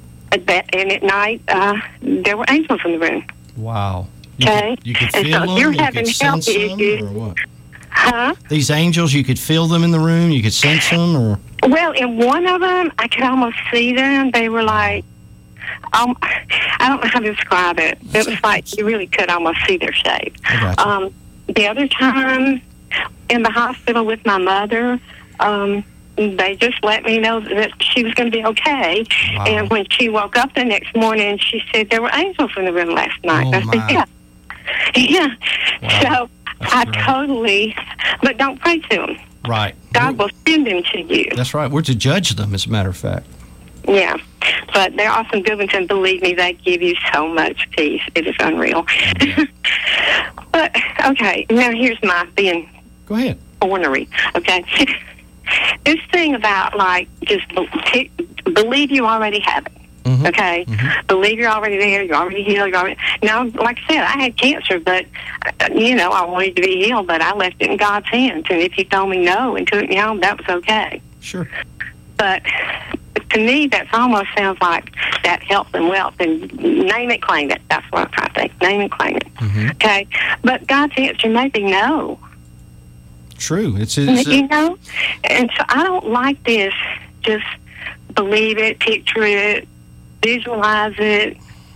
at night there were angels in the room. Wow. Okay, You could and feel so them. if you're You having could health sense them, issues, or what? huh? These angels, you could feel them in the room. You could sense them, or Well, in one of them, I could almost see them. They were like, I don't know how to describe it. It was like you really could almost see their shape. I The other time, in the hospital with my mother, they just let me know that she was going to be okay. Wow. And when she woke up the next morning, she said there were angels in the room last night. Oh, I said, my. yeah. Yeah. Wow. So I totally, but don't pray to them. Right. God will send them to you. That's right. We're to judge them, as a matter of fact. Yeah. But they're awesome good ones, and believe me, they give you so much peace. It is unreal. But, okay, now here's my being Go ahead. ornery, okay? This thing about, like, just believe you already have it. Okay, believe you're already there. You're already healed. Now, like I said, I had cancer, but I wanted to be healed, but I left it in God's hands. And if He told me no and took me home, that was okay. Sure. But to me, that almost sounds like that health and wealth, and name it, claim it. That's what I think. Name it, claim it. Okay, but God's answer may be no. True. It's And so I don't like this. Just believe it, picture it, visualize it.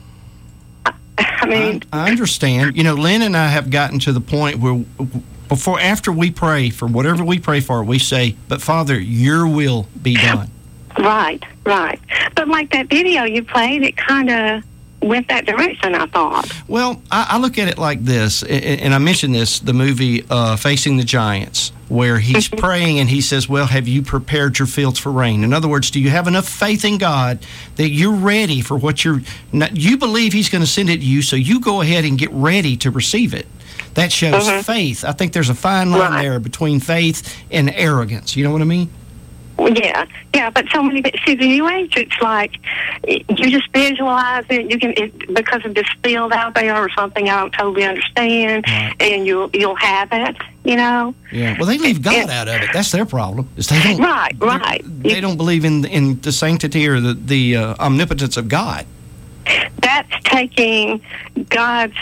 I mean, I understand. Lynn and I have gotten to the point where after we pray for whatever we pray for, we say, but Father, your will be done. Right. But like that video you played, it kind of went that direction, I thought. Well, I look at it like this, and I mentioned this, the movie Facing the Giants, where he's praying and he says, well, have you prepared your fields for rain? In other words, do you have enough faith in God that you're ready for what you believe He's going to send it to you, so you go ahead and get ready to receive it. That shows faith. I think there's a fine line there between faith and arrogance. You know what I mean? Yeah, but so many. See, the New Age, it's like you just visualize it. You can because of this field out there or something I don't totally understand, and you'll have it. Yeah. Well, they leave God out of it. That's their problem. Is they don't. Right. They don't believe in the sanctity or the omnipotence of God. That's taking God's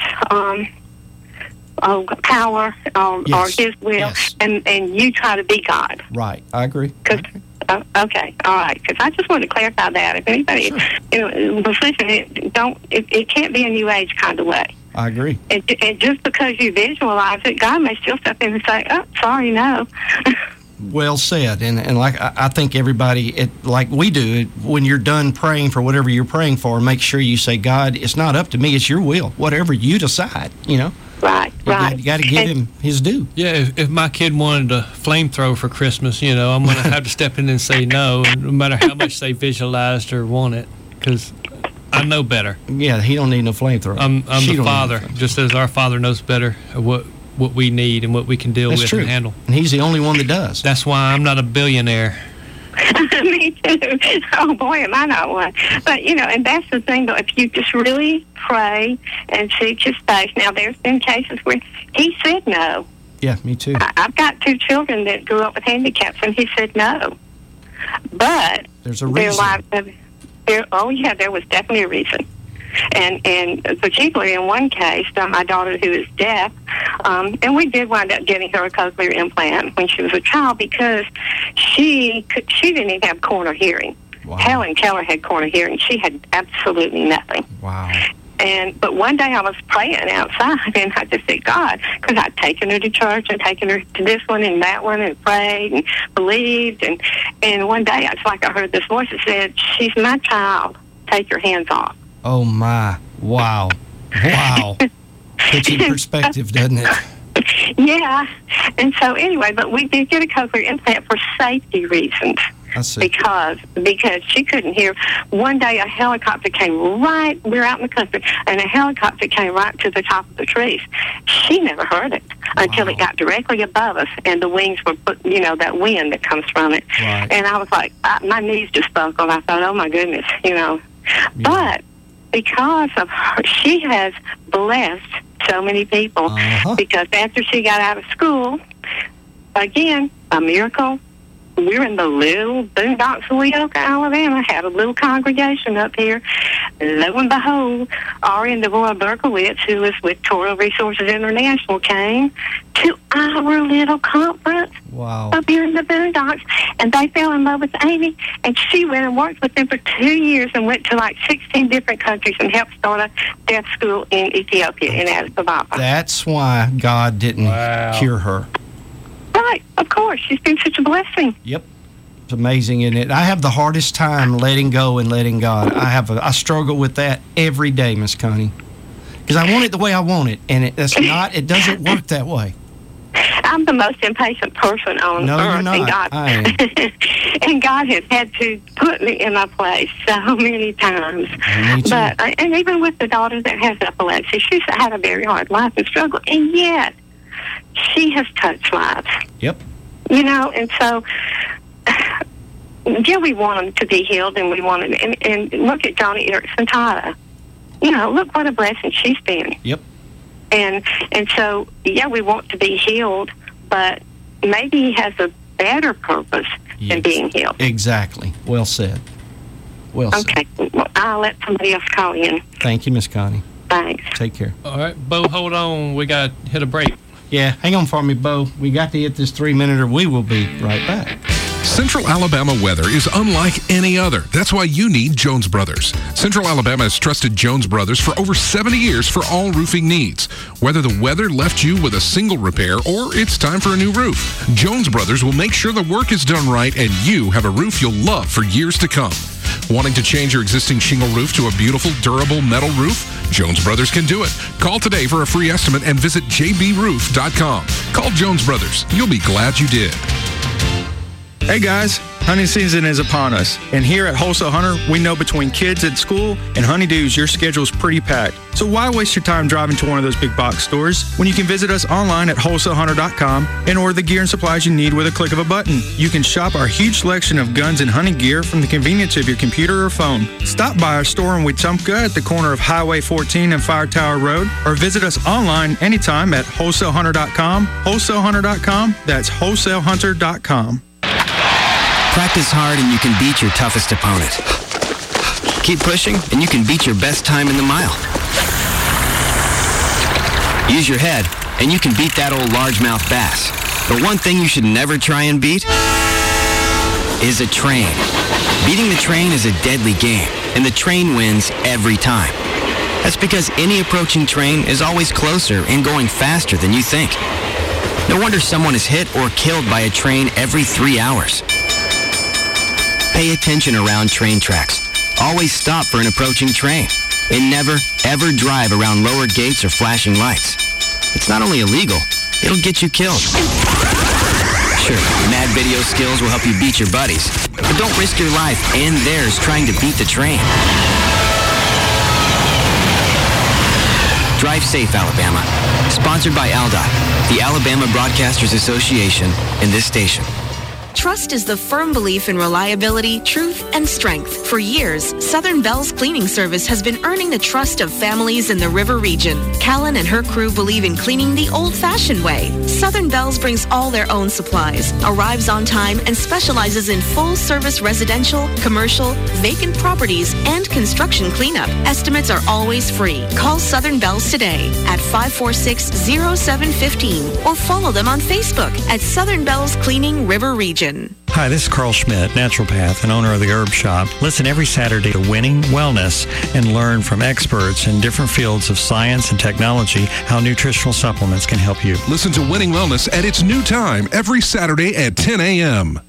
power or His will, and you try to be God. Right. I agree. Okay, all right. Because I just wanted to clarify that. If anybody, was listening, it can't be a New Age kind of way. I agree. And just because you visualize it, God may still step in and say, "Oh, sorry, no." Well said. And like I think everybody, like we do, when you're done praying for whatever you're praying for, make sure you say, God, it's not up to me, it's your will. Whatever you decide, Right. You got to give him his due. Yeah, if my kid wanted a flamethrower for Christmas, I'm going to have to step in and say no, no matter how much they visualized or want it, because I know better. Yeah, he don't need no flamethrower. I'm the Father, just as our Father knows better what we need and what we can deal with and handle. And He's the only one that does. That's why I'm not a billionaire. Me too. Oh, boy, am I not one. But, and that's the thing, though, if you just really pray and seek His face. Now, there's been cases where He said no. Yeah, me too. I've got 2 children that grew up with handicaps, and He said no. But there's a reason. There was definitely a reason. And particularly in one case, my daughter who is deaf, and we did wind up getting her a cochlear implant when she was a child because she didn't even have corner hearing. Wow. Helen Keller had corner hearing. She had absolutely nothing. Wow. But one day I was praying outside, and I just said, God, because I'd taken her to church and taken her to this one and that one and prayed and believed. And one day it's like I heard this voice that said, she's my child. Take your hands off. Oh, my. Wow. Puts you in perspective, doesn't it? Yeah. And so anyway, but we did get a cochlear implant for safety reasons. I see. Because she couldn't hear. One day a helicopter came we were out in the country, and a helicopter came right to the top of the trees. She never heard it until it got directly above us, and the wings were that wind that comes from it. Right. And I was like, my knees just buckled. I thought, oh my goodness, Yeah. But because of her, she has blessed so many people. Because after she got out of school, again, a miracle. We're in the little boondocks of Leoka, Alabama. Had a little congregation up here. Lo and behold, R.N. Devorah Berkowitz, who is with Toro Resources International, came to our little conference up here in the boondocks. And they fell in love with Amy. And she went and worked with them for 2 years and went to like 16 different countries and helped start a deaf school in Ethiopia, in Addis Ababa. That's why God didn't cure her. Right, of course. She's been such a blessing. Yep. It's amazing, isn't it? I have the hardest time letting go and letting God. I struggle with that every day, Miss Connie, because I want it the way I want it, and it doesn't work that way. I'm the most impatient person on earth, you're not. And God has had to put me in my place so many times. Me too. But and even with the daughter that has epilepsy, she's had a very hard life and struggle, and yet she has touched lives. Yep. You know, and so yeah, we want them to be healed, and we want them. And look at Johnny Erickson Tata. You know, look what a blessing she's been. Yep. And so, yeah, we want to be healed, but maybe he has a better purpose than being healed. Exactly. Well said. Well said. Okay. Well, I'll let somebody else call in. Thank you, Miss Connie. Thanks. Take care. All right, Bo, hold on. We got to hit a break. Yeah, hang on for me, Bo. We got to hit this 3-minute, or we will be right back. Central Alabama weather is unlike any other. That's why you need Jones Brothers. Central Alabama has trusted Jones Brothers for over 70 years for all roofing needs. Whether the weather left you with a single repair or it's time for a new roof, Jones Brothers will make sure the work is done right and you have a roof you'll love for years to come. Wanting to change your existing shingle roof to a beautiful, durable metal roof? Jones Brothers can do it. Call today for a free estimate and visit jbroof.com. Call Jones Brothers. You'll be glad you did. Hey guys, hunting season is upon us, and here at Wholesale Hunter, we know between kids at school and honeydews, your schedule's pretty packed. So why waste your time driving to one of those big box stores when you can visit us online at wholesalehunter.com and order the gear and supplies you need with a click of a button. You can shop our huge selection of guns and hunting gear from the convenience of your computer or phone. Stop by our store in Wetumpka at the corner of Highway 14 and Fire Tower Road, or visit us online anytime at wholesalehunter.com. Wholesalehunter.com, that's wholesalehunter.com. Practice hard and you can beat your toughest opponent. Keep pushing and you can beat your best time in the mile. Use your head and you can beat that old largemouth bass. But one thing you should never try and beat is a train. Beating the train is a deadly game, and the train wins every time. That's because any approaching train is always closer and going faster than you think. No wonder someone is hit or killed by a train every 3 hours. Pay attention around train tracks. Always stop for an approaching train. And never, ever drive around lower gates or flashing lights. It's not only illegal, it'll get you killed. Sure, mad video skills will help you beat your buddies, but don't risk your life and theirs trying to beat the train. Drive safe, Alabama. Sponsored by ALDOT, the Alabama Broadcasters Association, and this station. Trust is the firm belief in reliability, truth, and strength. For years, Southern Bell's cleaning service has been earning the trust of families in the River region. Callan and her crew believe in cleaning the old-fashioned way. Southern Bell's brings all their own supplies, arrives on time, and specializes in full-service residential, commercial, vacant properties, and construction cleanup. Estimates are always free. Call Southern Bell's today at 546-0715 or follow them on Facebook at Southern Bell's Cleaning River Region. Hi, this is Carl Schmidt, naturopath and owner of the Herb Shop. Listen every Saturday to Winning Wellness and learn from experts in different fields of science and technology how nutritional supplements can help you. Listen to Winning Wellness at its new time every Saturday at 10 a.m.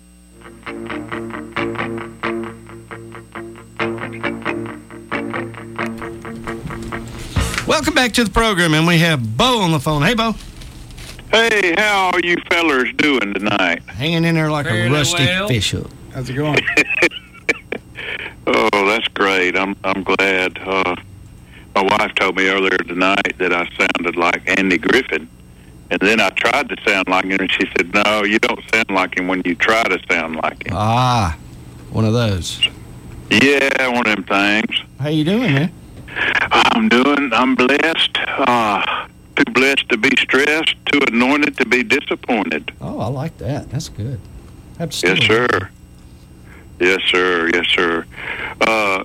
Welcome back to the program, and we have Bo on the phone. Hey, Bo. Hey, how are you fellers doing tonight? Hanging in there like a rusty fish hook. How's it going? Oh, that's great. I'm glad. My wife told me earlier tonight that I sounded like Andy Griffin. And then I tried to sound like him, and she said, no, you don't sound like him when you try to sound like him. Ah, one of those. Yeah, one of them things. How you doing, man? I'm blessed. Too blessed to be stressed, too anointed to be disappointed. Oh, I like that. That's good. Yes, sir. Yes, sir. Yes, sir. Well,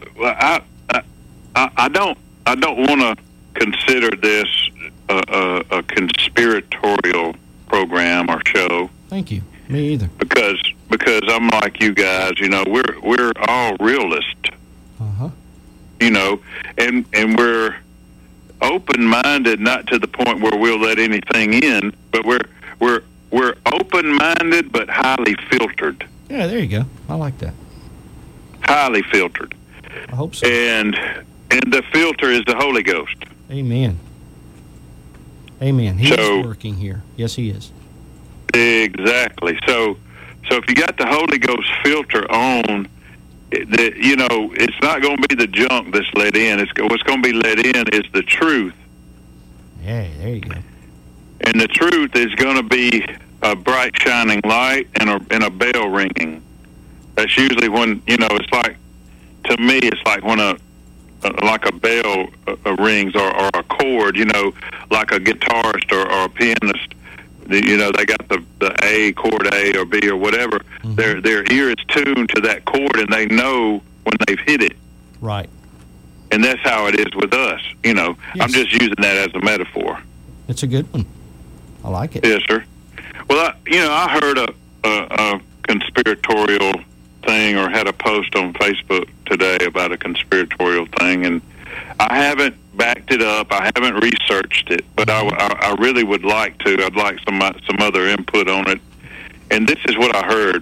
I don't want to consider this a conspiratorial program or show. Thank you. Me either. Because I'm like you guys. You know, we're all realists. You know, and we're open-minded, not to the point where we'll let anything in, but we're open-minded but highly filtered. Yeah, there you go. I like that. Highly filtered. I hope so. And the filter is the Holy Ghost. Amen. Amen. He is working here. Yes, he is. Exactly. So if you got the Holy Ghost filter on, it's not going to be the junk that's let in. What's going to be let in is the truth. Yeah, there you go. And the truth is going to be a bright, shining light and a bell ringing. That's usually when, it's like, to me, it's like when like a bell rings or a chord, like a guitarist or a pianist, they got the A, chord A or B or whatever. Mm-hmm. Their ear is tuned to that chord and they know when they've hit it. Right. And that's how it is with us. Yes. I'm just using that as a metaphor. It's a good one. I like it. Yes, sir. Well, I heard a conspiratorial thing or had a post on Facebook today about a conspiratorial thing, and I haven't backed it up. I haven't researched it, but I really would like to. I'd like some other input on it. And this is what I heard.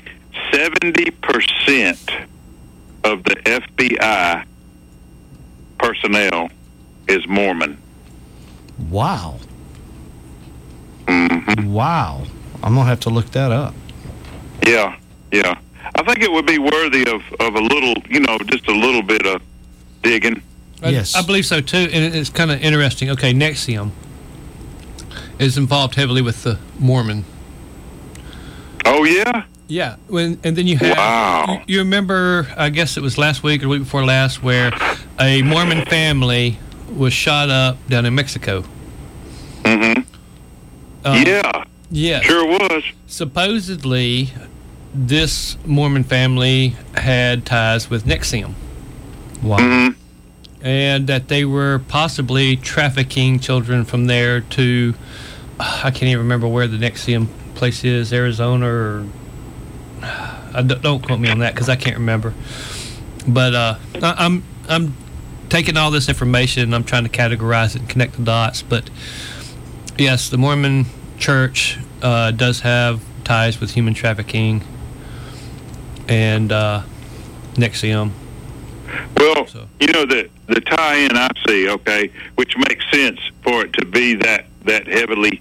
70% of the FBI personnel is Mormon. Wow. Mm-hmm. Wow. I'm going to have to look that up. Yeah. I think it would be worthy of a little, just a little bit of digging. Yes. I believe so, too, and it's kind of interesting. Okay, NXIVM is involved heavily with the Mormon. Oh, yeah? Yeah, and then you have... Wow. You remember, I guess it was last week or the week before last, where a Mormon family was shot up down in Mexico. Mm-hmm. Yeah. Yeah. Sure was. Supposedly, this Mormon family had ties with NXIVM. Wow. Mm-hmm. And that they were possibly trafficking children from there to, I can't even remember where the NXIVM place is, Arizona or, don't quote me on that because I can't remember. But I'm taking all this information and I'm trying to categorize it and connect the dots. But yes, the Mormon Church does have ties with human trafficking and NXIVM. Well, the tie-in I see, okay, which makes sense for it to be that heavily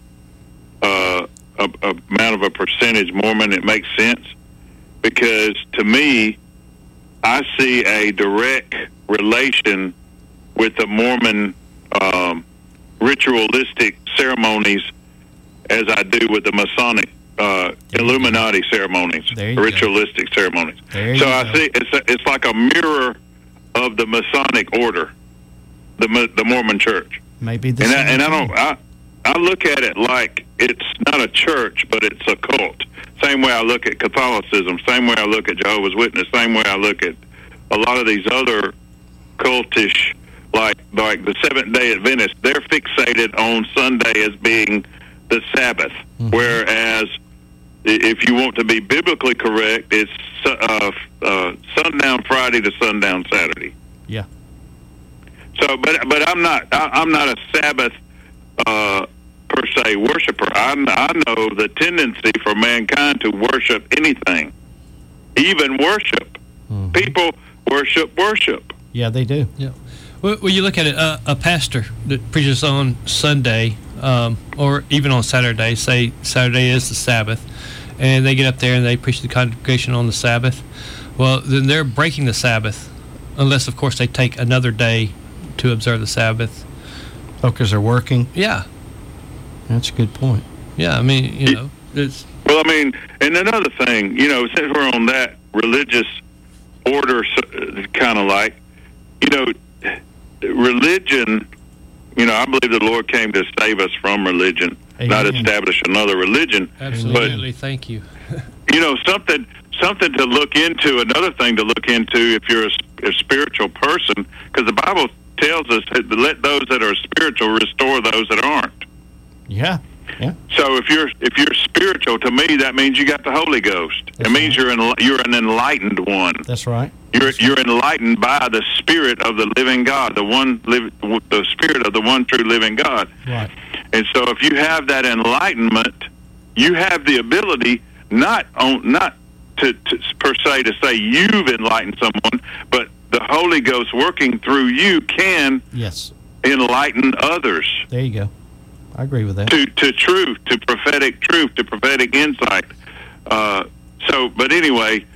amount of a percentage Mormon. It makes sense because to me, I see a direct relation with the Mormon ritualistic ceremonies as I do with the Masonic Illuminati ceremonies, ritualistic ceremonies. So I see it's like a mirror of the Masonic order, the Mormon Church. Maybe the I look at it like it's not a church, but it's a cult. Same way I look at Catholicism, same way I look at Jehovah's Witness, same way I look at a lot of these other cultish, like the Seventh-day Adventists. They're fixated on Sunday as being the Sabbath, whereas if you want to be biblically correct, it's sundown Friday to sundown Saturday. Yeah. So, but I'm not a Sabbath per se worshiper. I know the tendency for mankind to worship anything, even worship. People worship. Yeah, they do. Yeah. Well, you look at it, a pastor that preaches on Sunday or even on Saturday, say Saturday is the Sabbath, and they get up there and they preach the congregation on the Sabbath. Well, then they're breaking the Sabbath, unless, of course, they take another day to observe the Sabbath. Oh, because they're working? Yeah. That's a good point. Yeah, I mean, it's... Well, I mean, and another thing, since we're on that religious order, kind of like, religion, I believe the Lord came to save us from religion, not establish another religion. Absolutely, thank you. Something to look into, another thing to look into if you're a spiritual person, because the Bible tells us to let those that are spiritual restore those that aren't. Yeah. Yeah. So if you're spiritual, to me that means you got the Holy Ghost. It means you're an enlightened one. That's right. You're enlightened by the Spirit of the living God, the Spirit of the one true living God. Right. And so if you have that enlightenment, you have the ability not to per se to say you've enlightened someone, but the Holy Ghost working through you can enlighten others. There you go. I agree with that. To truth, to prophetic insight. But anyway,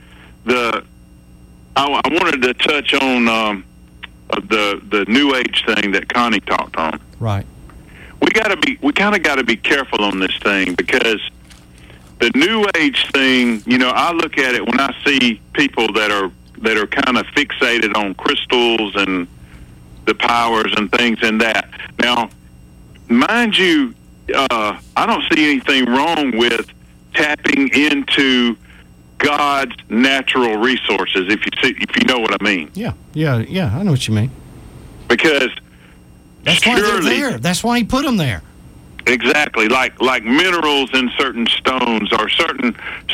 I wanted to touch on the New Age thing that Connie talked on. Right. We kind of got to be careful on this thing, because the New Age thing, I look at it when I see people that are kind of fixated on crystals and the powers and things in that. Now, mind you, I don't see anything wrong with tapping into God's natural resources, if you know what I mean. Yeah, I know what you mean. Because that's why they're there. That's why he put them there. Exactly, like minerals in certain stones or certain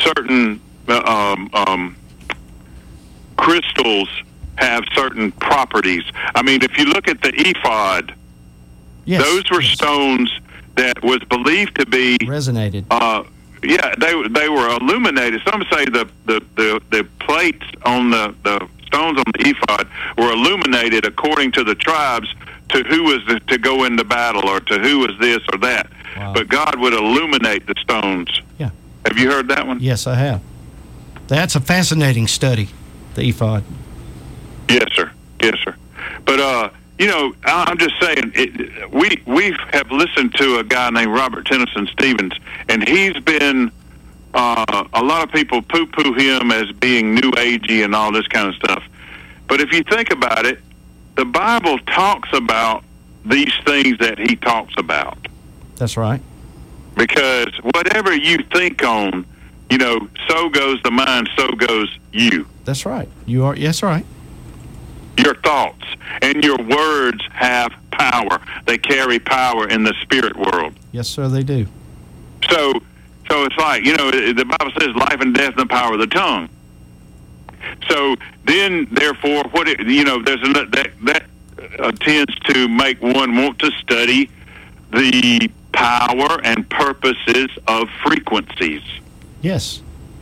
crystals have certain properties. I mean, if you look at the ephod, those were stones that was believed to be resonated. They were illuminated. Some say the plates on the stones on the ephod were illuminated according to the tribes, to who was to go into battle, or to who was this or that. Wow. But God would illuminate the stones. Yeah. Have you heard that one? Yes, I have. That's a fascinating study, the ephod. Yes, sir. But I'm just saying, we have listened to a guy named Robert Tennyson Stevens, and he's been a lot of people poo-poo him as being new agey and all this kind of stuff. But if you think about it, the Bible talks about these things that he talks about. That's right. Because whatever you think on, so goes the mind, so goes you. That's right. That's right. Your thoughts and your words have power. They carry power in the spirit world. Yes, sir, they do. So it's like, the Bible says life and death in the power of the tongue. So then, therefore, that tends to make one want to study the power and purposes of frequencies. Yes.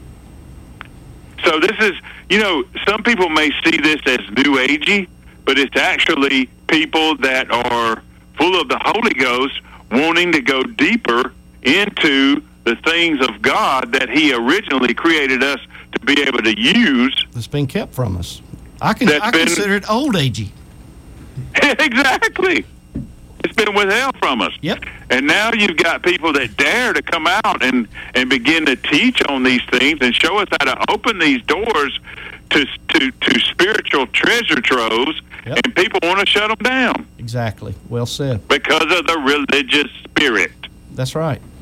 So this is, some people may see this as new agey, but it's actually people that are full of the Holy Ghost wanting to go deeper into the things of God that he originally created us to be able to use. That's been kept from us. I consider it old agey. Exactly. It's been withheld from us. Yep. And now you've got people that dare to come out and begin to teach on these things and show us how to open these doors to spiritual treasure troves, and people want to shut them down. Exactly. Well said. Because of the religious spirit. That's right.